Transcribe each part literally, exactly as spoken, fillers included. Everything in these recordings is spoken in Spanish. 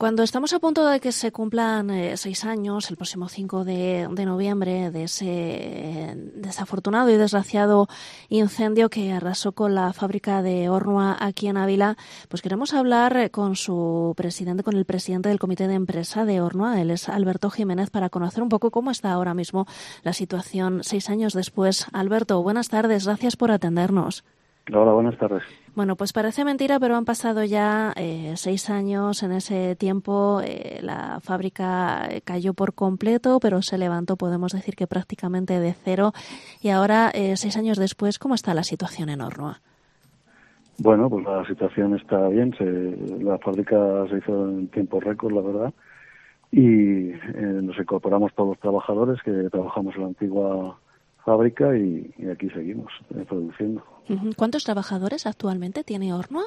Cuando estamos a punto de que se cumplan eh, seis años, el próximo cinco de, de noviembre, de ese eh, desafortunado y desgraciado incendio que arrasó con la fábrica de Ornua aquí en Ávila, pues queremos hablar con su presidente, con el presidente del comité de empresa de Ornua, él es Alberto Jiménez, para conocer un poco cómo está ahora mismo la situación seis años después. Alberto, buenas tardes, gracias por atendernos. Hola, buenas tardes. Bueno, pues parece mentira, pero han pasado ya eh, seis años. En ese tiempo eh, la fábrica cayó por completo, pero se levantó, podemos decir que prácticamente de cero. Y ahora, eh, seis años después, ¿cómo está la situación en Ornua? Bueno, pues la situación está bien. Se, la fábrica se hizo en tiempo récord, la verdad. Y eh, nos incorporamos todos los trabajadores que trabajamos en la antigua fábrica y, y aquí seguimos eh, produciendo. ¿Cuántos trabajadores actualmente tiene Ornua?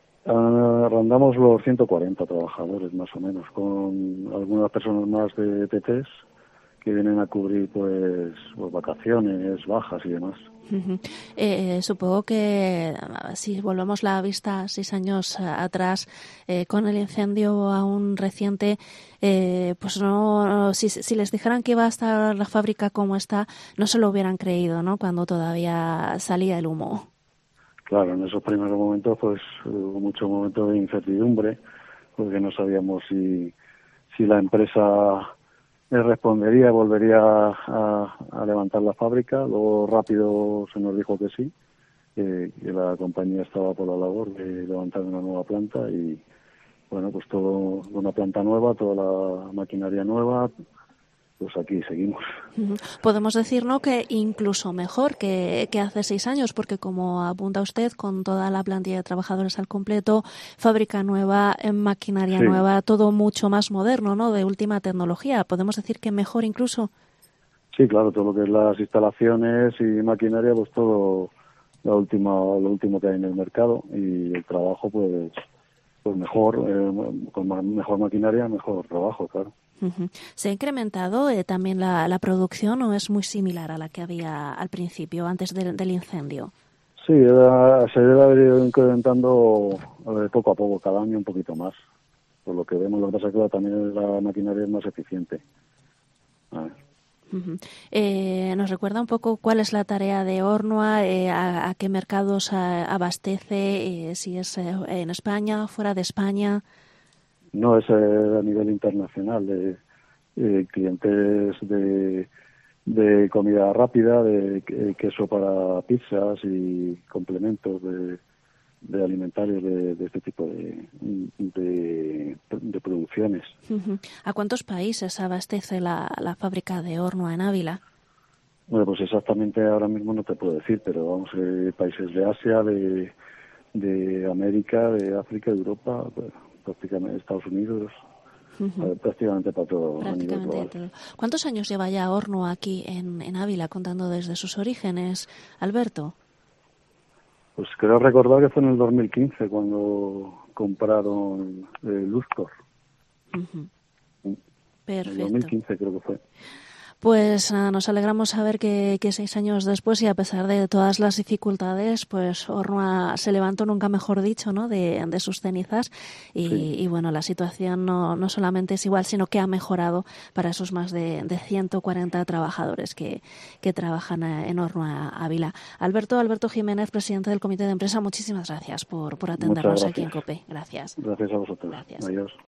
Uh, rondamos los ciento cuarenta trabajadores más o menos, con algunas personas más de P Ts que vienen a cubrir pues, pues vacaciones, bajas y demás. Uh-huh. eh, supongo que si volvemos la vista seis años atrás eh, con el incendio aún reciente, eh, pues no, si, si les dijeran que iba a estar la fábrica como está, no se lo hubieran creído, ¿no? Cuando todavía salía el humo. Claro, en esos primeros momentos pues hubo mucho momento de incertidumbre porque no sabíamos si si la empresa respondería, volvería a, a levantar la fábrica. Luego rápido se nos dijo que sí, eh, que la compañía estaba por la labor de levantar una nueva planta y bueno, pues todo una planta nueva, toda la maquinaria nueva, pues aquí seguimos. Podemos decir, ¿no?, que incluso mejor que, que hace seis años, porque como apunta usted, con toda la plantilla de trabajadores al completo, fábrica nueva, maquinaria sí. nueva, todo mucho más moderno, ¿no?, de última tecnología. ¿Podemos decir que mejor incluso? Sí, claro, todo lo que es las instalaciones y maquinaria, pues todo la última, lo último que hay en el mercado y el trabajo, pues, pues mejor, eh, con mejor maquinaria, mejor trabajo, claro. Uh-huh. ¿Se ha incrementado eh, también la, la producción o es muy similar a la que había al principio, antes de, del incendio? Sí, era, se debe haber ido incrementando eh, poco a poco, cada año un poquito más. Por lo que vemos, lo que pasa es que también la maquinaria es más eficiente. A ver. Uh-huh. Eh, ¿Nos recuerda un poco cuál es la tarea de Ornua, eh, a, a qué mercados a, abastece, eh, si es eh, en España, fuera de España? No, es eh, a nivel internacional, de eh, clientes de, de comida rápida, de eh, queso para pizzas y complementos de, de alimentarios de, de este tipo de, de, de producciones. Uh-huh. ¿A cuántos países abastece la, la fábrica de Ornua en Ávila? Bueno, pues exactamente ahora mismo no te puedo decir, pero vamos, eh, países de Asia, de, de América, de África, de Europa, pues, prácticamente Estados Unidos, uh-huh. prácticamente para todo. Prácticamente a nivel todo. ¿Cuántos años lleva ya Ornua aquí en, en Ávila, contando desde sus orígenes, Alberto? Pues creo recordar que fue en el dos mil quince cuando compraron eh, Luzcor. Uh-huh. Perfecto. En el dos mil quince creo que fue. Pues uh, nos alegramos saber que, que seis años después y a pesar de todas las dificultades, pues Ornua se levantó, nunca mejor dicho, ¿no?, de, de sus cenizas y, sí. y bueno, la situación no, no solamente es igual, sino que ha mejorado para esos más de, de ciento cuarenta trabajadores que, que trabajan en Ornua Ávila. Alberto, Alberto Jiménez, presidente del comité de empresa, muchísimas gracias por, por atendernos aquí en COPE. Gracias. Gracias a vosotros. Gracias. Adiós.